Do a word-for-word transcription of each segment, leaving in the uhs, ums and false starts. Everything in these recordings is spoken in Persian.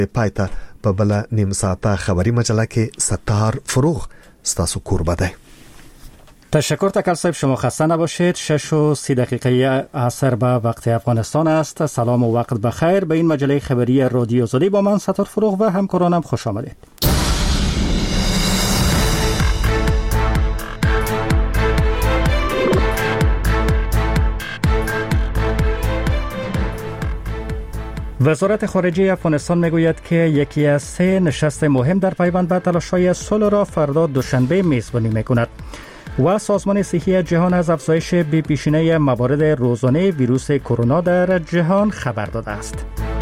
پایته په بل نیم ساعته خبری مجله کې ستار فروغ ستاسو کوربه ده. تشکر تکل صاحب، شما خسته نباشید. شش و سی دقیقه عصر به وقت افغانستان است. سلام و وقت بخیر. به این مجله خبری رادیو آزادی با من ستار فروغ و همکارانم خوش آمدید. وزارت خارجه افغانستان میگوید که یکی از سه نشست مهم در پیوند به تلاش‌های صلح را فردا دوشنبه میزبانی میکند و سازمان صحی جهان از افزایش بی پیشینه موارد روزانه ویروس کرونا در جهان خبر داده است.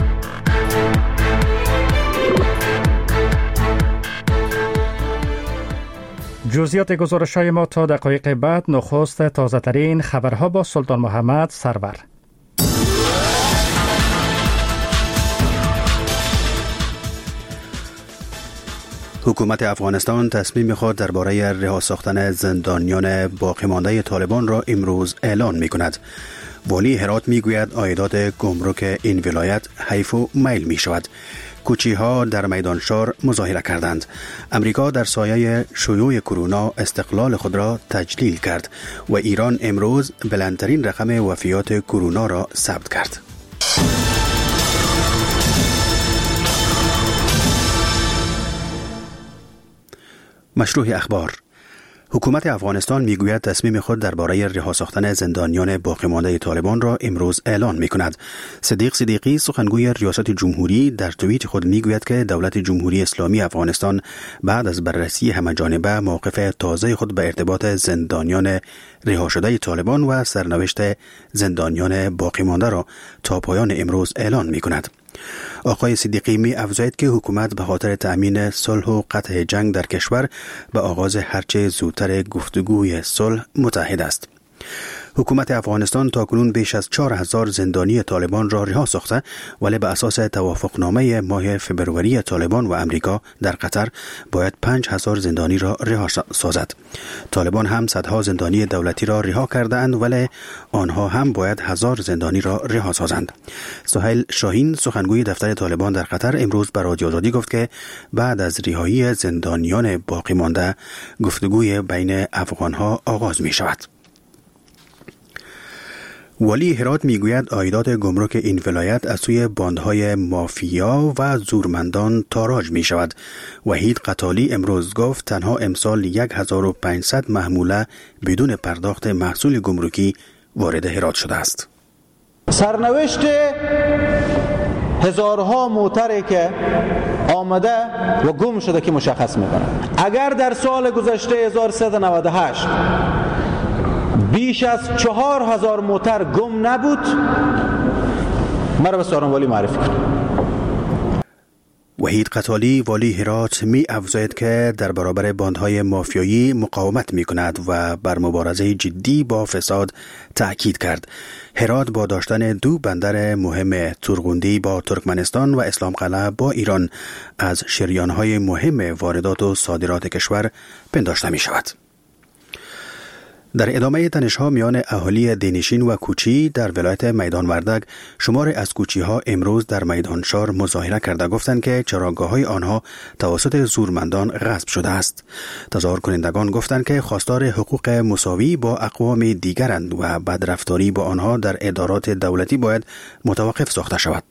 جزئیات گزارش‌های ما تا دقایق بعد. نخست تازه‌ترین خبرها با سلطان محمد سرور. حکومت افغانستان تصمیم خود درباره رها ساختن زندانیان باقی مانده طالبان را امروز اعلان می کند. والی هرات می گوید عایدات گمرک این ولایت حیف و میل می شود. کوچی ها در میدانشار مظاهره کردند. امریکا در سایه شیوع کرونا استقلال خود را تجلیل کرد و ایران امروز بلندترین رقم وفیات کرونا را ثبت کرد. مشروع اخبار. حکومت افغانستان میگوید تصمیم خود درباره رها ساختن زندانیان باقی مانده طالبان را امروز اعلان میکند. صدیق صدیقی سخنگوی ریاست جمهوری در توییت خود میگوید که دولت جمهوری اسلامی افغانستان بعد از بررسی همه‌جانبه موقف تازه خود به ارتباط زندانیان رها شده طالبان و سرنوشت زندانیان باقی مانده را تا پایان امروز اعلان میکند. آقای صدیقی می افزاید که حکومت به خاطر تأمین صلح و قطع جنگ در کشور به آغاز هرچه زودتر گفتگوی صلح متحد است. حکومت افغانستان تاکنون بیش از چهار هزار زندانی طالبان را رها ساخته، ولی به اساس توافقنامه ماه فبروری طالبان و امریکا در قطر باید پنج هزار زندانی را رها سازد. طالبان هم صدها زندانی دولتی را رها کردند، ولی آنها هم باید هزار زندانی را رها سازند. سهیل شاهین سخنگوی دفتر طالبان در قطر امروز به رادیو آزادی گفت که بعد از رهایی زندانیان باقی مانده گفتگوی بین افغانها آغاز می شود. والی هرات میگوید عایدات گمرک این ولایت از سوی باندهای مافیا و زورمندان تاراج می شود. وحید قتالی امروز گفت تنها امسال هزار و پانصد محموله بدون پرداخت محصول گمرکی وارد هرات شده است. سرنوشت هزارها موتری که آمده و گم شده که مشخص میکنه. اگر در سال گذشته هزار و سیصد و نود و هشت بیش از چهار هزار موتر گم نبود، مرا به ساران والی معرفی کنید. وحید قتالی والی هرات می افزاید که در برابر باندهای مافیایی مقاومت می کند و بر مبارزه جدی با فساد تأکید کرد. هرات با داشتن دو بندر مهم، تورغوندی با ترکمنستان و اسلام قلعه با ایران، از شریانهای مهم واردات و صادرات کشور پنداشته می شود. در ادامه تنش‌ها میان اهالی دینشین و کوچی در ولایت میدان وردک، شمار از کوچی‌ها امروز در میدانشار مظاهره کرده گفتند که چراگاه‌های آنها توسط زورمندان غصب شده است. تظاهر کنندگان گفتند که خواستار حقوق مساوی با اقوام دیگرند و بدرفتاری با آنها در ادارات دولتی باید متوقف ساخته شود.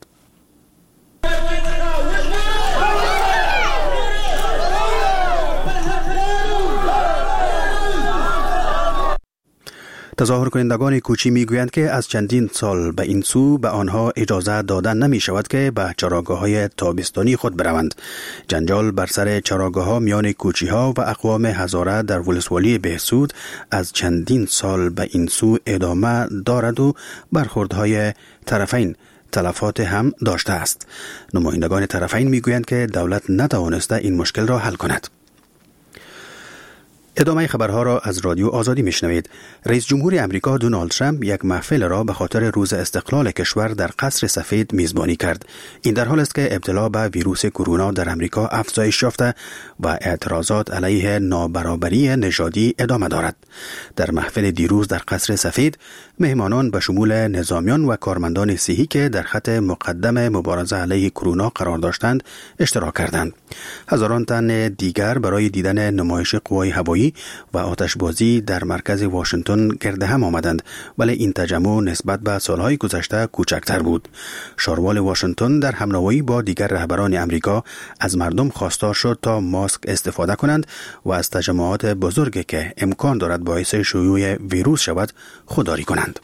تظاهر کنندگان کوچی میگویند که از چندین سال به این سو به آنها اجازه دادن نمی شود که به چراگاه‌های تابستانی خود بروند. جنجال بر سر چراگاه‌ها میان کوچی‌ها و اقوام هزاره در ولسوالی بهسود از چندین سال به این سو ادامه دارد و برخوردهای طرفین تلفات هم داشته است. نمایندگان طرفین میگویند که دولت نتوانسته این مشکل را حل کند. ادامه خبرها را از رادیو آزادی میشنوید. رئیس جمهور امریکا دونالد ترامپ یک محفل را به خاطر روز استقلال کشور در قصر سفید میزبانی کرد. این در حال است که ابتلا به ویروس کرونا در امریکا افزایش یافته و اعتراضات علیه نابرابری نژادی ادامه دارد. در محفل دیروز در قصر سفید، مهمانان به شمول نظامیان و کارمندان صحی که در خط مقدم مبارزه علیه کرونا قرار داشتند اشتراک کردند. هزاران تن دیگر برای دیدن نمایش قوای هوایی و آتشبازی در مرکز واشنگتن گرد هم آمدند، ولی این تجمع نسبت به سالهای گذشته کوچکتر بود. شاروال واشنگتن در همنوایی با دیگر رهبران امریکا از مردم خواستار شد تا ماسک استفاده کنند و از تجمعات بزرگی که امکان دارد باعث شیوع ویروس شود خودداری کنند.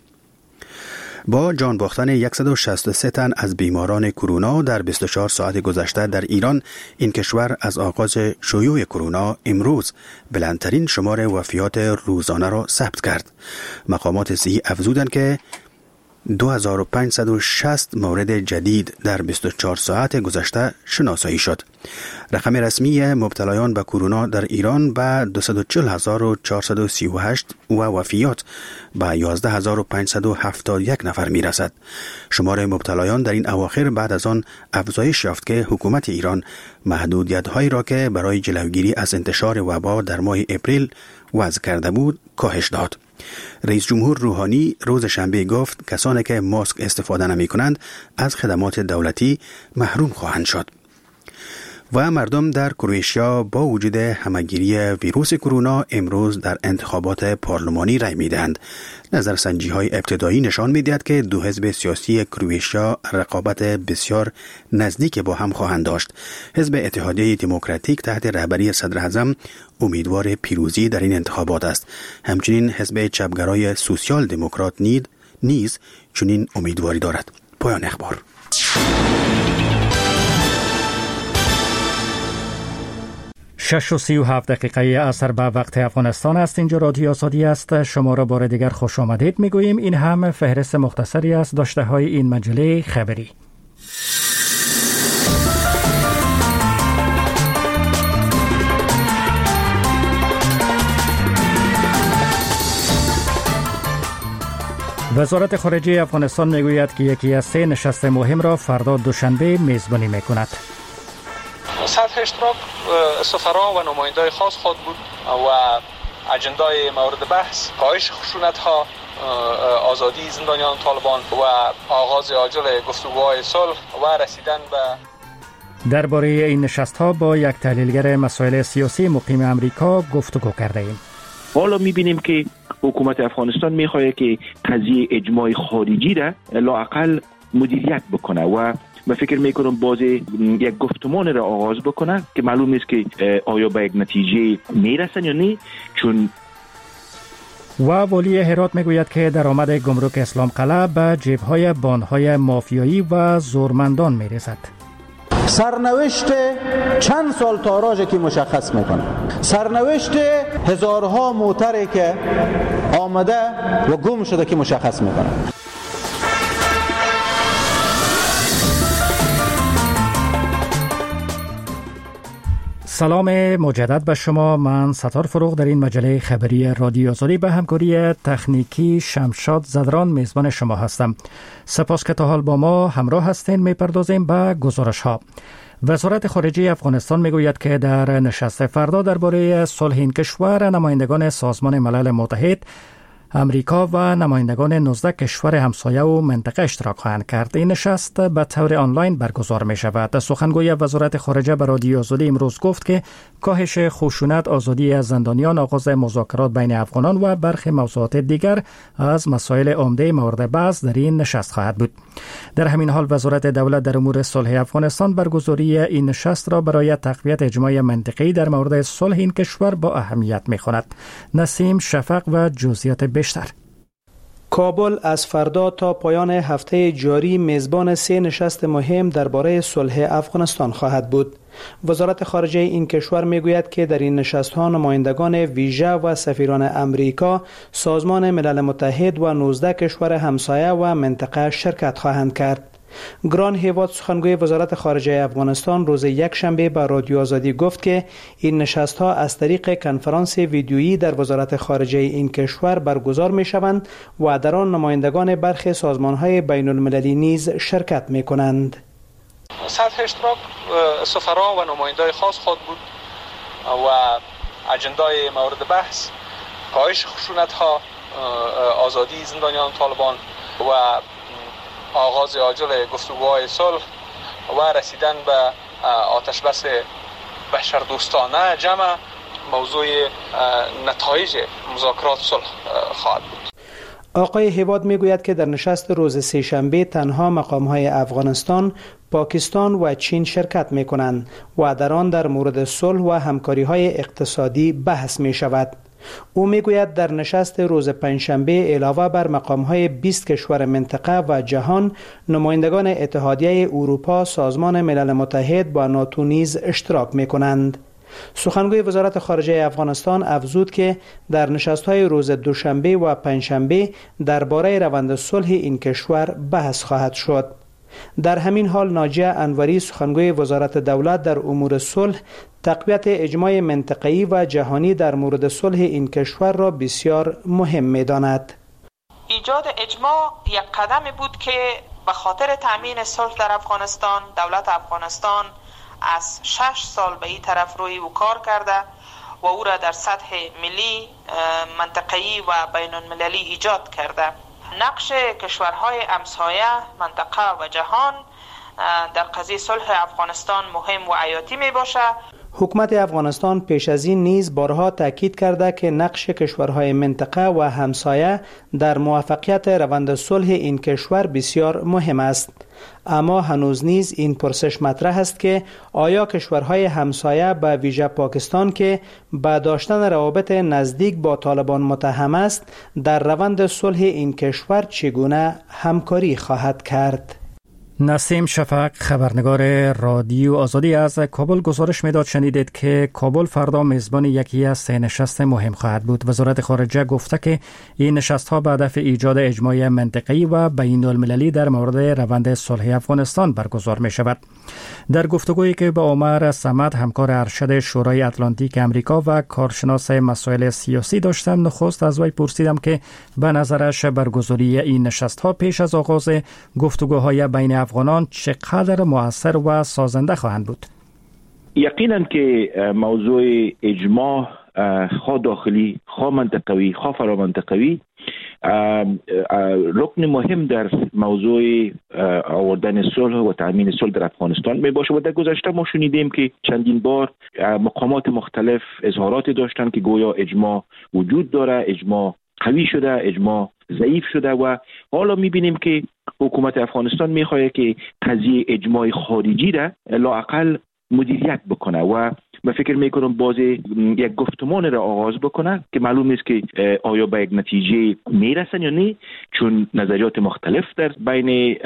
با جان باختن صد و شصت و سه تن از بیماران کرونا در بیست و چهار ساعت گذشته در ایران، این کشور از آغاز شیوع کرونا امروز بلندترین شمار وفیات روزانه را ثبت کرد. مقامات صحی افزودند که دو هزار و پانصد و شصت مورد جدید در بیست و چهار ساعت گذشته شناسایی شد. رقم رسمی مبتلایان به کرونا در ایران به دویست و چهل هزار و چهارصد و سی و هشت و وفیات به یازده هزار و پانصد و هفتاد و یک نفر می رسد. شمار مبتلایان در این اواخر بعد از آن افزایش یافت که حکومت ایران محدودیت‌هایی را که برای جلوگیری از انتشار وبا در ماه اپریل وضع کرده بود کاهش داد. رئیس جمهور روحانی روز شنبه گفت کسانی که ماسک استفاده نمی کنند از خدمات دولتی محروم خواهند شد. و مردم در کرواتیا با وجود همهگیری ویروس کرونا امروز در انتخابات پارلمانی رای میدهند. نظرسنجی های ابتدایی نشان میدهد که دو حزب سیاسی کرواتیا رقابت بسیار نزدیک با هم خواهند داشت. حزب اتحادیه دموکراتیک تحت رهبری صدر اعظم امیدوار پیروزی در این انتخابات است. همچنین حزب چپگرای سوسیال دموکرات نید نیز چنین امیدواری دارد. پایان اخبار. شش و سی و هفت دقیقه عصر به وقت افغانستان است. اینجا رادیو آزادی است. شما را بار دیگر خوش آمدید میگوییم. این هم فهرست مختصری از داشته های این مجله خبری. وزارت خارجه افغانستان میگوید که یکی از سه نشست مهم را فردا دوشنبه میزبانی میکند. سطح اشتراک سفرا و نمایندای خاص خود بود و اجندای مورد بحث کاهش خشونت‌ها، آزادی زندانیان طالبان و آغاز عاجل گفتگوهای صلح و رسیدن به درباره این نشست‌ها با یک تحلیلگر مسائل سیاسی مقیم امریکا گفتگو کرده ایم. حالا می‌بینیم که حکومت افغانستان می‌خواهد که قضیه اجماع خارجی را لااقل مدیریت بکنه و من فکر میکنم باز یک گفتمان را آغاز بکنه که معلوم نیست که آیا به یک نتیجه میرسن یا نه. چون و والی هرات میگوید که درآمد گمرک اسلام قلعه به جیب‌های بانهای مافیایی و زورمندان میرسد. سرنوشت چند سال تاراج که مشخص میکنه، سرنوشت هزارها موتری که آمده و گم شده که مشخص میکنه. سلام مجدد به شما. من ستار فروغ در این مجله خبری رادیو آزادی به همکاری تکنیکی شمشاد زدران میزبان شما هستم. سپاس که تا حال با ما همراه هستین. میپردازیم به گزارش ها. وزارت خارجه افغانستان میگوید که در نشست فردا درباره صلح این کشور نمایندگان سازمان ملل متحد، امریکا و نمایندگان نوزده کشور همسایه و منطقه اشتراک خواهند کرد. این نشست به طور آنلاین برگزار می شود. سخنگوی وزارت خارجه به رادیو آزادی امروز گفت که کاهش خشونت، آزادی از زندانیان، آغاز مذاکرات بین افغانان و برخی موضوعات دیگر از مسائل عمده مورد بحث در این نشست خواهد بود. در همین حال وزارت دولت در امور صلح افغانستان برگزاری این نشست را برای تقویت اجماع منطقه‌ای در مورد صلح این کشور با اهمیت می‌خواند. نسیم شفق و جزئیات بیشتر. کابل از فردا تا پایان هفته جاری میزبان سه نشست مهم درباره صلح افغانستان خواهد بود. وزارت خارجه این کشور میگوید که در این نشست‌ها نمایندگان ویژه و سفیران امریکا، سازمان ملل متحد و نوزده کشور همسایه و منطقه شرکت خواهند کرد. گران هیواد سخنگوی وزارت خارجه افغانستان روز یک شنبه به رادیو آزادی گفت که این نشست‌ها از طریق کنفرانس ویدیویی در وزارت خارجه این کشور برگزار می‌شوند و در آن نمایندگان برخی سازمان‌های بین‌المللی نیز شرکت می‌کنند. سطح اشتراک سفرا و نمایندای خاص خود بود و اجندای مورد بحث کاهش خشونت‌ها، آزادی زندانیان طالبان و آغاز عاجل گفتگوهای صلح و رسیدن به آتش بس بشردوستانه جمع موضوع نتایج مذاکرات صلح خواهد بود. آقای هیواد میگوید که در نشست روز سه‌شنبه تنها مقام‌های افغانستان، پاکستان و چین شرکت می‌کنند و در آن در مورد صلح و همکاری‌های اقتصادی بحث می‌شود. او میگوید در نشست روز پنجشنبه علاوه بر مقام‌های بیست کشور منطقه و جهان، نمایندگان اتحادیه اروپا، سازمان ملل متحد و ناتو نیز اشتراک می‌کنند. سخنگوی وزارت خارجه افغانستان افزود که در نشست‌های روز دوشنبه و پنجشنبه درباره روند صلح این کشور بحث خواهد شد. در همین حال ناجیه انوری سخنگوی وزارت دولت در امور صلح تقویت اجماع منطقه‌ای و جهانی در مورد صلح این کشور را بسیار مهم می‌داند. ایجاد اجماع یک قدمی بود که به خاطر تأمین صلح در افغانستان دولت افغانستان از شش سال به این طرف روی او کار کرده و او را در سطح ملی، منطقه‌ای و بین‌المللی ایجاد کرده. نقش کشورهای همسایه، منطقه و جهان در قضیه صلح افغانستان مهم و حیاتی می باشه. حکومت افغانستان پیش از این نیز بارها تاکید کرده که نقش کشورهای منطقه و همسایه در موفقیت روند صلح این کشور بسیار مهم است. اما هنوز نیز این پرسش مطرح است که آیا کشورهای همسایه به ویژه پاکستان که با داشتن روابط نزدیک با طالبان متهم است در روند صلح این کشور چگونه همکاری خواهد کرد؟ نسیم شفق خبرنگار رادیو آزادی از کابل گزارش میداد. شنیدید که کابل فردا میزبان یکی از سه نشست مهم خواهد بود. وزارت خارجه گفته که این نشست ها به هدف ایجاد اجماع منطقه‌ای و بین المللی در مورد روند صلح افغانستان برگزار می شود. در گفتگویی که با عمر صمد همکار ارشد شورای اتلانتیک امریکا و کارشناس مسائل سیاسی داشتم، نخست از وی پرسیدم که به نظرش برگزاری این نشست ها پیش از آغاز گفتگوهای بین افغانان چقدر مؤثر و سازنده خواهند بود؟ یقینا که موضوع اجماع خواه داخلی، خواه منطقوی، خواه فرامنطقوی رکن مهم در موضوع آوردن صلح و تأمین صلح در افغانستان می باشه و در گذشته ما شنیدیم که چندین بار مقامات مختلف اظهارات داشتن که گویا اجماع وجود داره، اجماع قوی شده، اجماع ضعیف شده و حالا میبینیم که حکومت افغانستان میخواد که قضیه اجماع خارجی را لااقل مدیریت بکنه و من فکر میکنم باز یک گفتمان را آغاز بکنه که معلوم نیست که آیا به یک نتیجه میرسن یا نه، چون نظریات مختلف در بین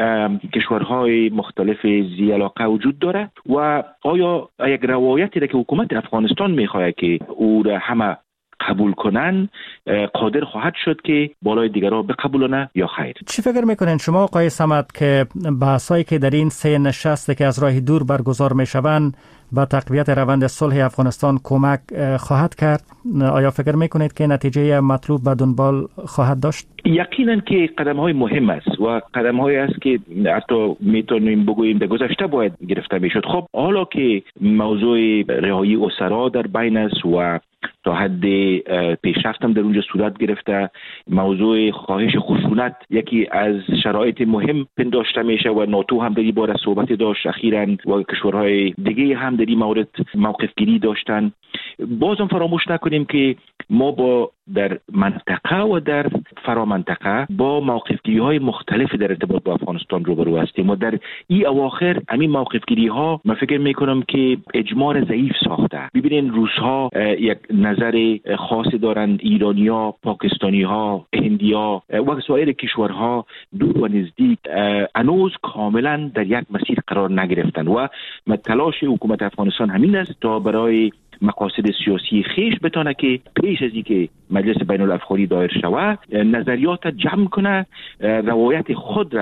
کشورهای مختلف ذی علاقه وجود داره و آیا یک روایتی را که حکومت افغانستان میخواد که او را همه قبول کنن قادر خواهد شد که بالای دیگرها بقبولونه یا خیر؟ چی فکر میکنین شما آقای صمد که بحثایی که در این سه نشست که از راه دور برگزار میشوند به تقویت روند صلح افغانستان کمک خواهد کرد؟ آیا فکر میکنید که نتیجه مطلوب به دنبال خواهد داشت؟ یقینا که قدم های مهم است و قدم های است که حتی میتونیم بگوییم در گذشته باید گرفته میشد. خب حالا که موضوع رهایی اسرا در بین است و تا حد پیشرفت هم در اونجا صورت گرفته، موضوع کاهش خشونت یکی از شرایط مهم پنداشته میشه و ناتو هم در این باره صحبت داشت اخیراً و کشورهای دیگه هم در این مورد موقف گیری داشتن. بازم فراموش نکنیم که ما با در منطقه و در فرامنطقه با موقفگیری های مختلف در ارتباط با افغانستان روبرو هستیم و در این اواخر همین موقفگیری ها من فکر میکنم که اجماع ضعیف ساخته. ببینین روس ها یک نظر خاصی دارند، ایرانی ها، پاکستانی ها، هندی ها و سایر کشورها دور و نزدیک هنوز کاملا در یک مسیر قرار نگرفتن و تلاش حکومت افغانستان همین است تا برای مقاصد سیاسی خیش بتونه که پیش از اینکه مجلس بین الافغانی دایر شود نظریات جمع کنه، روایت خود را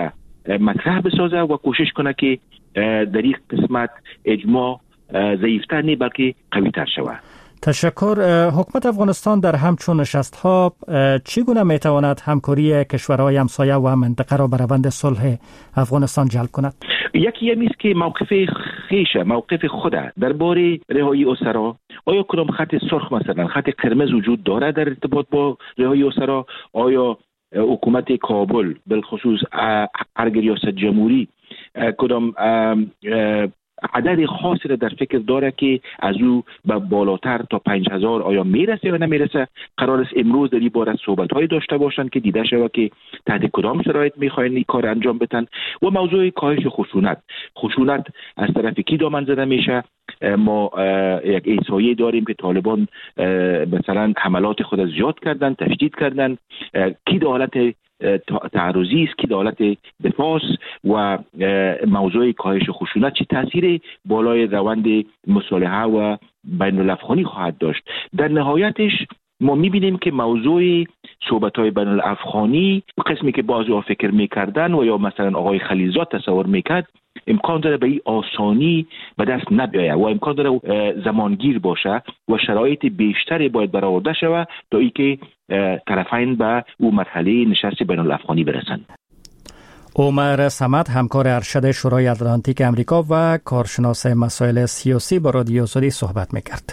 مطرح بسازه و کوشش کنه که در این قسمت اجماع ضعیفتر نه بلکه قوی‌تر شود. تشکر. حکومت افغانستان در همچون نشست‌ها چگونه میتواند همکاری کشورهای همسایه و منطقه را به روند صلح افغانستان جلب کند؟ یکی همی است که موقف خیش موقف خود درباره رهایی اسرا، آیا کدام خط سرخ مثلا خط قرمز وجود دارد در ارتباط با رهایی اسرا؟ آیا حکومت کابل بالخصوص ارگ ریاست جمهوری کدام عدد خاصی را در فکر داره که از او به بالاتر تا پنج هزار آیا میرسه یا نمیرسه؟ قرار است امروز در این باره صحبت های داشته باشند که دیده شود که تحت کدام شرایط میخواین این کار انجام بدن. و موضوع کاهش خشونت خشونت از طرف کی دامن زده میشه؟ ما یک احصایه داریم که طالبان مثلا حملات خود زیاد کردن، تشدید کردن. کی در حالت تعرضی است، کی در حالت دفاع و موضوع کاهش خشونت چه تاثیر بالای روند مصالحه و بین الافغانی خواهد داشت؟ در نهایتش ما میبینیم که موضوع صحبت‌های بین الافغانی قسمی که بعضی‌ها فکر میکردن و یا مثلا آقای خلیلزاد تصور میکرد امکان داره به این آسانی به دست نبیاید و امکان داره زمانگیر باشه و شرایط بیشتری باید برآورده شود تا اینکه طرفین به او مرحله نشست بین الافغانی برسند. عمر صمد، همکار ارشد شورای اتلانتیک امریکا و کارشناس مسائل سیاسی، با رادیو آزادی صحبت میکرد.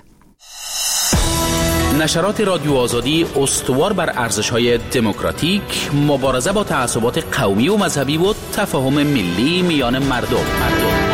نشرات رادیو آزادی استوار بر ارزش‌های دموکراتیک، مبارزه با تعصبات قومی و مذهبی و تفاهم ملی میان مردم. مردم.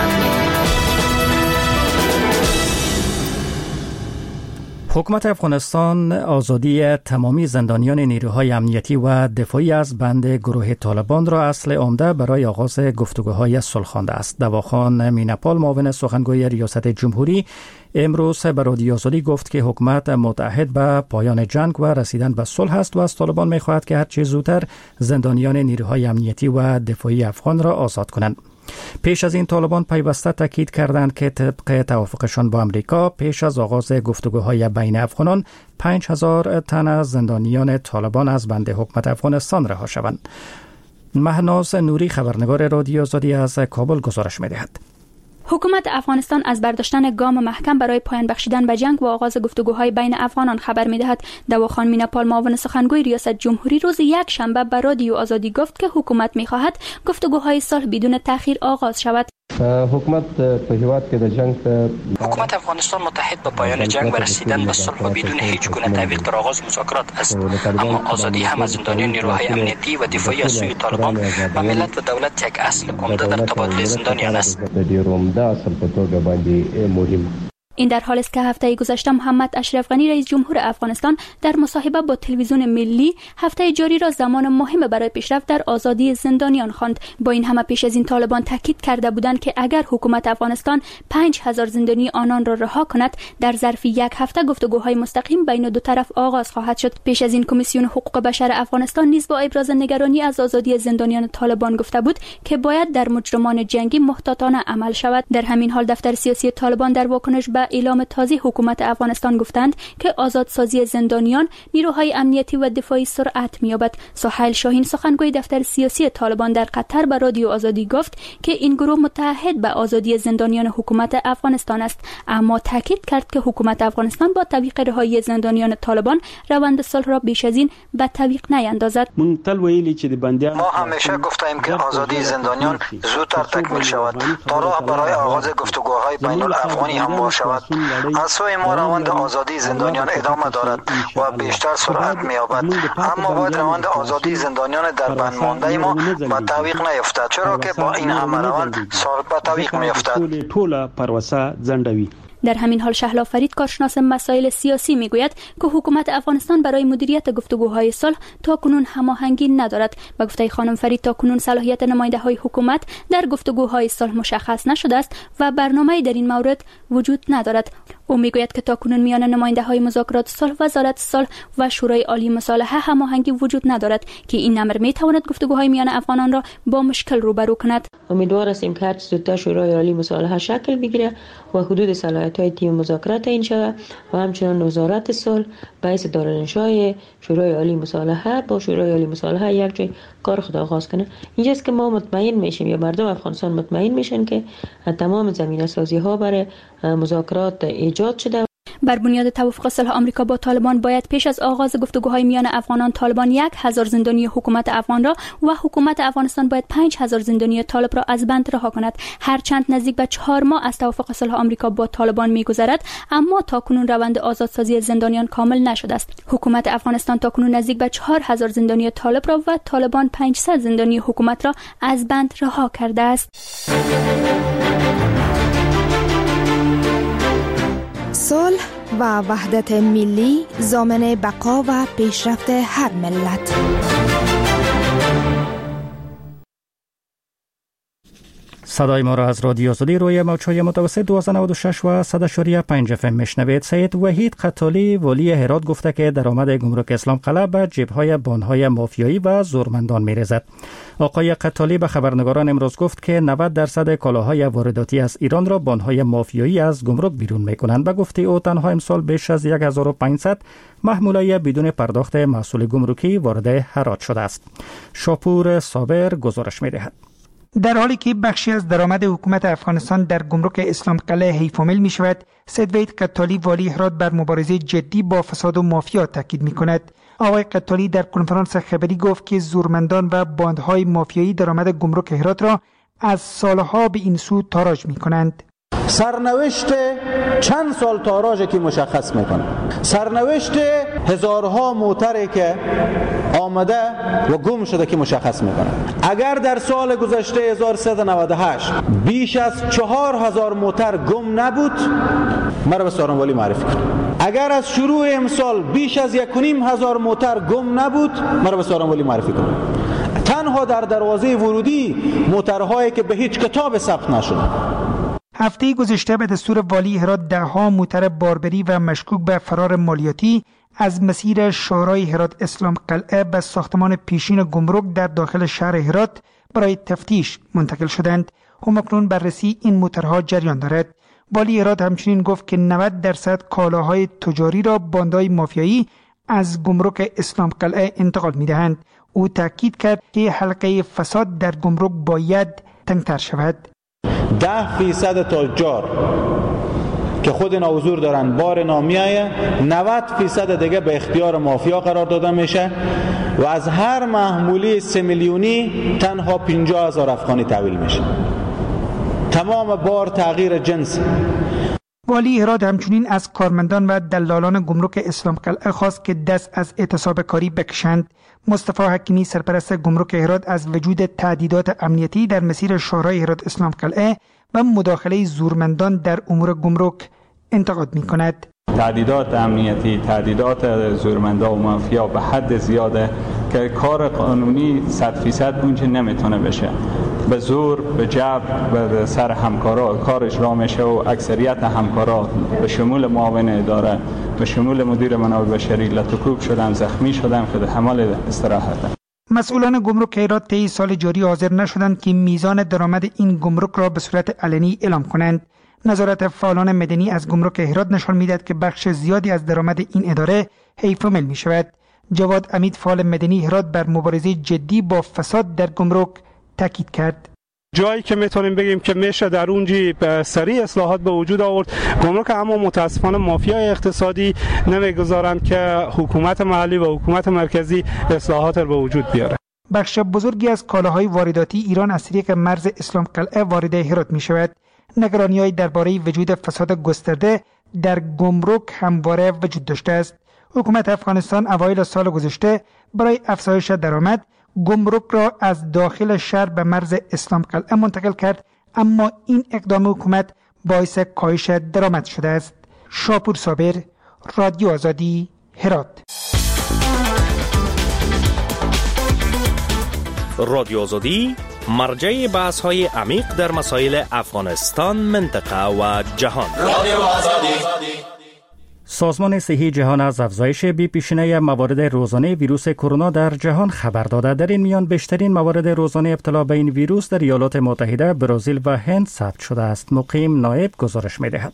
حکومت افغانستان آزادی تمامی زندانیان نیروهای امنیتی و دفاعی از بند گروه طالبان را اصل عمده برای آغاز گفتگوهای صلح خوانده است. دواخان میناپال، معاون سخنگوی ریاست جمهوری، امروز به رادیو آزادی گفت که حکومت متعهد به پایان جنگ و رسیدن به صلح است و از طالبان می‌خواهد که هر چه زودتر زندانیان نیروهای امنیتی و دفاعی افغان را آزاد کنند. پیش از این طالبان پیوسته تاکید کردند که طبق توافقشان با امریکا پیش از آغاز گفتگوهای بین افغانان پنج هزار تن از زندانیان طالبان از بند حکومت افغانستان رها شوند. مهناز نوری، خبرنگار رادیو آزادی از کابل، گزارش می‌دهد. حکومت افغانستان از برداشتن گام محکم برای پایان بخشیدن به جنگ و آغاز گفتگوهای بین افغانان خبر می‌دهد. دواخان میناپال، معاون سخنگوی ریاست جمهوری، روز یک شنبه به رادیو آزادی گفت که حکومت می‌خواهد گفتگوهای صلح بدون تأخیر آغاز شود. حکومت په هیواد کې د جنگ حکومت افغانستان متحد به پایان جنگ و رسیدن به صلح و بدون هیچ گونه تعویق در آغاز مذاکرات است، اما آزادی هم از زندانیان نیروهای امنیتی و دفاعی از سوی طالبان و ملت و دولت یک اصل عمده در تبادل زندانیان است. این در حالی است که هفته گذشته محمد اشرف غنی، رئیس جمهور افغانستان، در مصاحبه با تلویزیون ملی هفته جاری را زمان مهم برای پیشرفت در آزادی زندانیان خواند. با این همه پیش از این طالبان تاکید کرده بودند که اگر حکومت افغانستان پنج هزار زندانی آنان را رها کند، در ظرف یک هفته گفتگوهای مستقیم بین دو طرف آغاز خواهد شد. پیش از این کمیسیون حقوق بشر افغانستان نیز با ابراز نگرانی از آزادی زندانیان طالبان گفته بود که باید در مجرمان جنگی محتاطانه عمل شود. در همین حال دفتر سیاسی طالبان در واکنش به اعلام تازه حکومت افغانستان گفتند که آزادسازی زندانیان نیروهای امنیتی و دفاعی سرعت می‌یابد. سهیل شاهین، سخنگوی دفتر سیاسی طالبان در قطر، به رادیو آزادی گفت که این گروه متحد به آزادی زندانیان حکومت افغانستان است، اما تاکید کرد که حکومت افغانستان با تعویق رهایی زندانیان طالبان روند صلح را بیش از این به تعویق نیندازد. ما همیشه گفتیم که آزادی زندانیان زودتر تکمیل شود تا راه برای آغاز گفتگوهای بین الافغانی هموار شود. از سوی ما روند آزادی زندانیان ادامه دارد و بیشتر سرعت می‌یابد، اما باید روند آزادی زندانیان در بند مانده ما به تعویق نیفتد، چرا که با این همه روند صلح به تعویق می‌افتد. در همین حال شهلا فرید، کارشناس مسائل سیاسی، میگوید که حکومت افغانستان برای مدیریت گفتگوهای صلح تاکنون هماهنگی ندارد. به گفته خانم فرید، تاکنون صلاحیت نماینده‌های حکومت در گفتگوهای صلح مشخص نشده است و برنامه‌ای در این مورد وجود ندارد. او میگوید که تاکنون میان نماینده های مذاکرات صلح، وزارت صلح و شورای عالی مصالحه هماهنگی وجود ندارد که این امر میتواند گفتگوهای میان افغانان را با مشکل روبرو کند. امیدوار هستیم که هر چه زودتر شورای عالی مصالحه شکل بگیره و حدود صلاحیت‌های تیم مذاکرات این شود و همچنین وزارت صلح باعث دارالانشای شورای عالی مصالحه با شورای عالی مصالحه یک جای کار خود آغاز کنه. اینجاست که ما مطمئن میشیم یا مردم افغانستان مطمئن میشن که تمام زمینه‌سازی ها برای مذاکرات ایجاد شده. بر بنیاد توافق صلح آمریکا با طالبان باید پیش از آغاز گفتگوهای میان افغانان طالبان یک هزار زندانی حکومت افغان را و حکومت افغانستان باید پنج هزار زندانی طالب را از بند رها کند. هرچند نزدیک به چهار ماه از توافق صلح آمریکا با طالبان میگذرد، اما تاکنون روند آزادسازی زندانیان کامل نشده است. حکومت افغانستان تاکنون نزدیک به چهار هزار زندانی طالب را و طالبان پانصد زندانی حکومت را از بند رها کرده است. صلح و وحدت ملی ضامن بقا و پیشرفت هر ملت. صدای ما را از رادیو آزادی روی موج‌های متوسط دویست و نود و شش و صد و پنج اف ام میشنوید. سید وحید قتالی والی هرات گفته که درآمد گمرک اسلام قلعه به جیب‌های بان‌های مافیایی و زورمندان می‌ریزد. آقای قتالی به خبرنگاران امروز گفت که نود درصد کالاهای وارداتی از ایران را بان‌های مافیایی از گمرک بیرون می‌کنند. به گفته او تنها امسال بیش از هزار و پانصد محموله بدون پرداخت محصول گمرکی وارد هرات شده است. شاپور صابر گزارش می‌دهد. در حالی که بخشی از درآمد حکومت افغانستان در گمرک اسلام قلعه حیف و میل می شود، سید وحید قتالی والی هرات بر مبارزه جدی با فساد و مافیا تاکید می کند. آقای قتالی در کنفرانس خبری گفت که زورمندان و باندهای مافیایی درآمد گمرک هرات را از سالها به این سو تاراج می کنند. سرنوشت چند سال تاراج که مشخص میکنه، سرنوشت هزارها موتری که آمده و گم شده که مشخص میکنه. اگر در سال گذشته هزار و سیصد و نود و هشت بیش از چهار هزار موتر گم نبود، مرا به سارنوالی معرفی کنه. اگر از شروع امسال بیش از یک و نیم هزار موتر گم نبود، مرا به سارنوالی معرفی کنه. تنها در دروازه ورودی موترهایی که به هیچ کتاب ثبت نشده. هفته گذشته به دستور والی هرات ده ها موتر باربری و مشکوک به فرار مالیاتی از مسیر شاهراه هرات اسلام قلعه به ساختمان پیشین گمرک در داخل شهر هرات برای تفتیش منتقل شدند. همکنون بررسی این موترها جریان دارد. والی هرات همچنین گفت که نود درصد کالاهای تجاری را باندهای مافیایی از گمرک اسلام قلعه انتقال می‌دهند. او تاکید کرد که حلقه فساد در گمرک باید تنگتر شود. ده فیصد تجار که خود اینا حضور دارن بار نامیایه، نود فیصد دیگه به اختیار مافیا قرار داده میشه و از هر محموله سه میلیونی تنها پنجاه هزار افغانی تحویل میشه. تمام بار تغییر جنس. والی هرات همچنین از کارمندان و دلالان گمرک اسلام قلعه خواست که دست از اعتصاب کاری بکشند. مصطفی حکیمی سرپرست گمرک هرات از وجود تهدیدات امنیتی در مسیر شاهراه هرات اسلام قلعه و مداخله زورمندان در امور گمرک انتقاد می کند. تهدیدات امنیتی، تهدیدات زورمندا و مافیا به حد زیاده که کار قانونی صد فیصد اونجا نمیتونه بشه. به زور، به جبر، به سر همکارا کارش را میشه و اکثریت همکارا به شمول معاون اداره، به شمول مدیر منابع بشری لطکوب شدن، زخمی شدن که در حمل استراحت. مسئولان گمرک هرات طی سال جاری حاضر نشدند که میزان درآمد این گمرک را به صورت علنی اعلام کنند. نظارت فعالان مدنی از گمرک هرات نشان میدهد که بخش زیادی از درآمد این اداره حیف و میل می شود. جواد امید فعال مدنی هرات بر مبارزه جدی با فساد در گمرک تاکید کرد. جایی که میتونیم بگیم که میشه در اونجی سریع اصلاحات به وجود آورد گمرک، اما متاسفانه مافیای اقتصادی نمیگذارند که حکومت محلی و حکومت مرکزی اصلاحات را به وجود بیاره. بخش بزرگی از کالاهای وارداتی ایران از طریق مرز اسلام قلعه وارد هرات می شود. نگرانی‌های درباره وجود فساد گسترده در گمرک همواره وجود داشته است. حکومت افغانستان اوایل سال گذشته برای افزایش درآمد گمرک را از داخل شهر به مرز اسلام قلعه منتقل کرد، اما این اقدام حکومت باعث کاهش درآمد شده است. شاپور صابر، رادیو آزادی، هرات. رادیو آزادی مرجع بحث های عمیق در مسائل افغانستان، منطقه و جهان. سازمان صحی جهان از افزایش بی پیشینه موارد روزانه ویروس کرونا در جهان خبر داده. در این میان بیشترین موارد روزانه ابتلا به این ویروس در ایالات متحده، برزیل و هند ثبت شده است. مقیم نایب گزارش می‌دهد.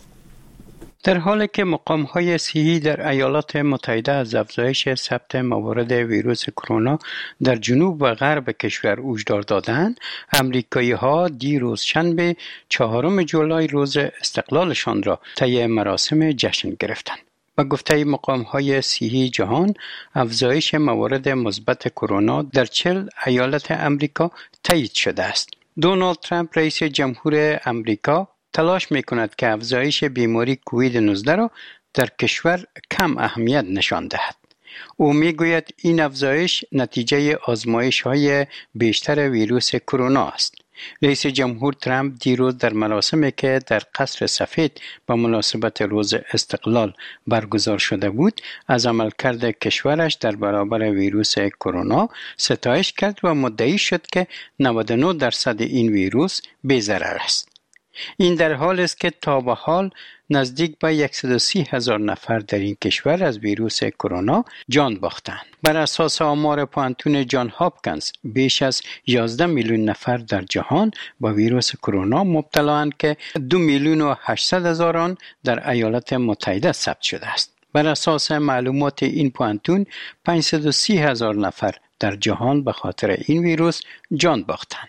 در حالی که مقام‌های صحی در ایالات متحده از افزایش ثبت موارد ویروس کرونا در جنوب و غرب کشور هشدار دادند، امریکایی‌ها دیروز شنبه چهارم جولای روز استقلالشان را طی مراسم جشن گرفتند. با گفته مقام‌های صحی جهان، افزایش موارد مثبت کرونا در چهل ایالت امریکا تایید شده است. دونالد ترامپ رئیس جمهور امریکا تلاش می‌کند که افزایش بیماری کووید نوزده را در کشور کم اهمیت نشان دهد. او می‌گوید این افزایش نتیجه آزمایش‌های بیشتر ویروس کرونا است. رئیس جمهور ترامپ دیروز در مراسمی که در قصر سفید به مناسبت روز استقلال برگزار شده بود، از عملکرد کشورش در برابر ویروس کرونا ستایش کرد و مدعی شد که نود و نه درصد این ویروس بی‌ضرر است. این در حال است که تا به حال نزدیک به صد و سی هزار نفر در این کشور از ویروس کرونا جان باختند. بر اساس آمار پانتون جان هاپکینز، بیش از یازده میلیون نفر در جهان با ویروس کرونا مبتلااند که دو میلیون و هشتصد هزار آن در ایالات متحده ثبت شده است. بر اساس معلومات این پانتون، پانصد و سی هزار نفر در جهان به خاطر این ویروس جان باختند.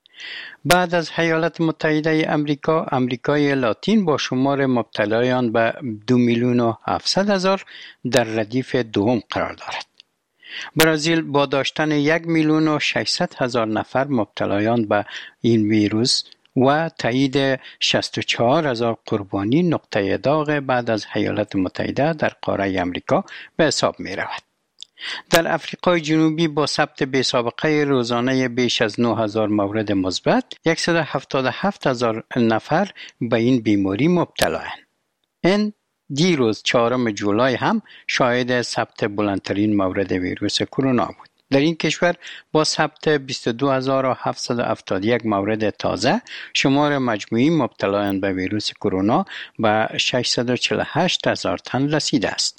بعد از ایالات متحده امریکا، امریکای لاتین با شمار مبتلایان به دو میلیون و هفتصد هزار در ردیف دوم قرار دارد. برزیل با داشتن یک میلیون و ششصد هزار نفر مبتلایان به این ویروس و تایید شصت و چهار هزار قربانی نقطه داغ بعد از ایالات متحده در قاره امریکا به حساب می رود. در افریقای جنوبی با ثبت بی‌سابقه روزانه بیش از نه هزار مورد مثبت، صد و هفتاد و هفت هزار نفر به این بیماری مبتلایند. این دیروز چهارم جولای هم شاهد ثبت بلندترین مورد ویروس کرونا بود. در این کشور با ثبت بیست و دو هزار و هفتصد و هفتاد و یک مورد تازه، شمار مجموعی مبتلایان به ویروس کرونا به ششصد و چهل و هشت هزار تن رسیده است.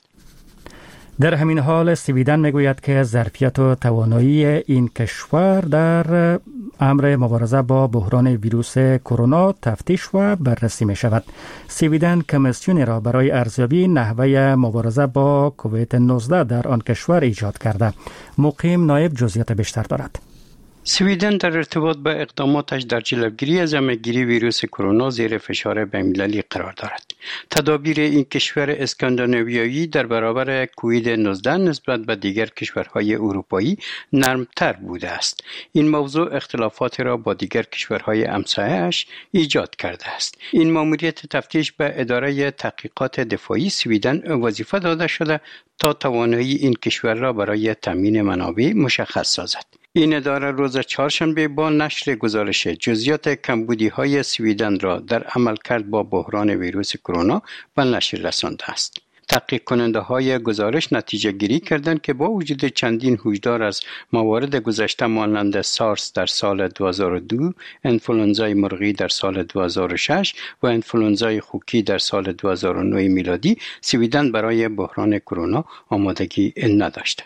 در همین حال سویدن میگوید که ظرفیت و توانایی این کشور در امر مبارزه با بحران ویروس کرونا تفتیش و بررسی می شود. سویدن کمیسیونی را برای ارزیابی نحوه مبارزه با کووید نوزده در آن کشور ایجاد کرده. مقیم نایب جزئیات بیشتر دارد. سویدن در ارتباط با اقداماتش در جلوگیری از همه‌گیری ویروس کرونا زیر فشار بین‌المللی قرار دارد. تدابیر این کشور اسکاندیناویایی در برابر کووید نوزده نسبت به دیگر کشورهای اروپایی نرمتر بوده است. این موضوع اختلافات را با دیگر کشورهای همسایه‌اش ایجاد کرده است. این ماموریت تفتیش به اداره تحقیقات دفاعی سویدن وظیفه داده شده تا توانایی این کشور را برای تامین منابع مشخص سازد. این اداره روز چهارشنبه با نشر گزارش جزئیات کمبودی‌های سویدن را در عملکرد با بحران ویروس کرونا به نشر رسانده است. تحقیق کننده های گزارش نتیجه گیری کردند که با وجود چندین هشدار از موارد گذشته مانند سارس در سال دو هزار و دو، انفلوئنزای مرغی در سال دو هزار و شش و انفلوئنزای خوکی در سال دو هزار و نه میلادی، سویدن برای بحران کرونا آمادگی نداشته.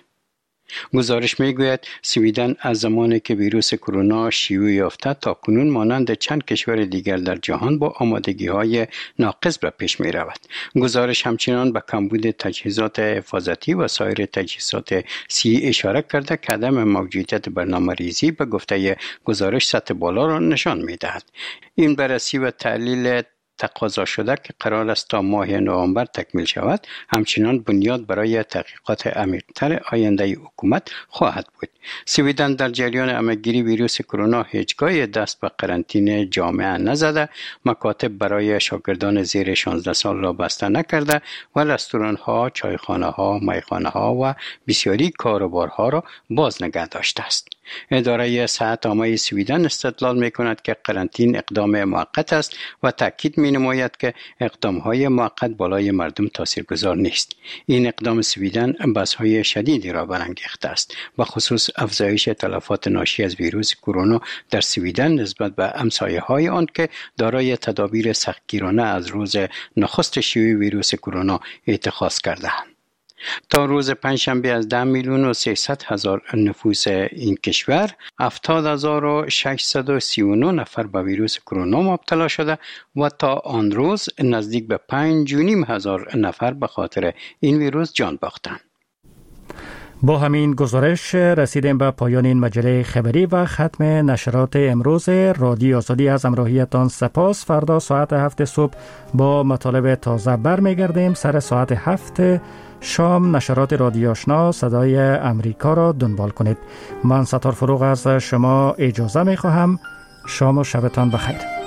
گزارش میگوید سویدن از زمانی که ویروس کرونا شیوع یافته تا کنون مانند چند کشور دیگر در جهان با آمادگی‌های ناقص به پیش می رود. گزارش همچنان به کمبود تجهیزات حفاظتی و سایر تجهیزات صحی اشاره کرده که عدم موجودیت برنامه‌ریزی به گفته گزارش سطح بالا را نشان می‌دهد. این بررسی و تحلیل تقاضا شده که قرار است تا ماه نوامبر تکمیل شود، همچنان بنیاد برای تحقیقات عمیق‌تر آینده حکومت خواهد بود. سویدن در جریان همه‌گیری ویروس کرونا هیچگاه دست به قرنطینه جامعه نزده، مکاتب برای شاگردان زیر شانزده سال را بسته نکرده و رستوران‌ها، چایخانه‌ها، میخانه‌ها و بسیاری کاروبارها را باز نگه داشته است. اداره صحت عامه سویدن استدلال می کند که قرنطین اقدام موقت است و تاکید می نماید که اقدام های موقت بالای مردم تاثیرگذار نیست. این اقدام سویدن بحث‌های شدیدی را برانگیخته است، به خصوص افزایش تلفات ناشی از ویروس کرونا در سویدن نسبت به همسایه‌های آن که دارای تدابیر سختگیرانه از روز نخست شیوع ویروس کرونا اتخاذ کرده‌اند. تا روز پنجشنبه از ده میلیون و سیصد هزار نفوس این کشور هفتاد هزار و ششصد و سی و نه نفر به ویروس کرونا مبتلا شده و تا آن روز نزدیک به پنج و نیم هزار نفر به خاطر این ویروس جان باختند. با همین گزارش رسیدیم به پایان این مجله خبری و ختم نشرات امروز رادیو آزادی. از همراهیتان سپاس. فردا ساعت هفت صبح با مطالب تازه برمیگردیم. سر ساعت هفت شام نشرات رادیو آشنا صدای امریکا را دنبال کنید. من ستار فروغ از شما اجازه می خواهم. شام و شبتان بخیر.